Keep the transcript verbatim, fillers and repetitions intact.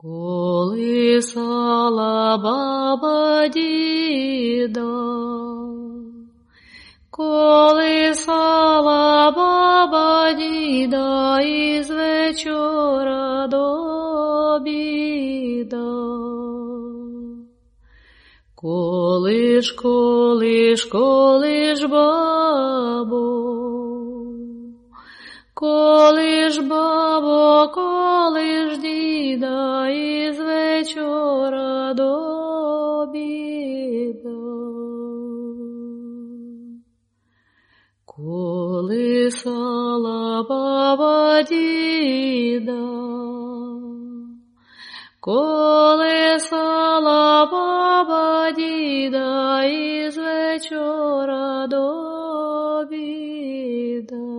Колисала баба діда, колисала баба діда із вечора до обіда. Колиш, колиш, колиш, бабо, колиш, бабо, колиш діда із вечора до обіда. Колисала баба діда, колисала баба діда із вечора до обіда.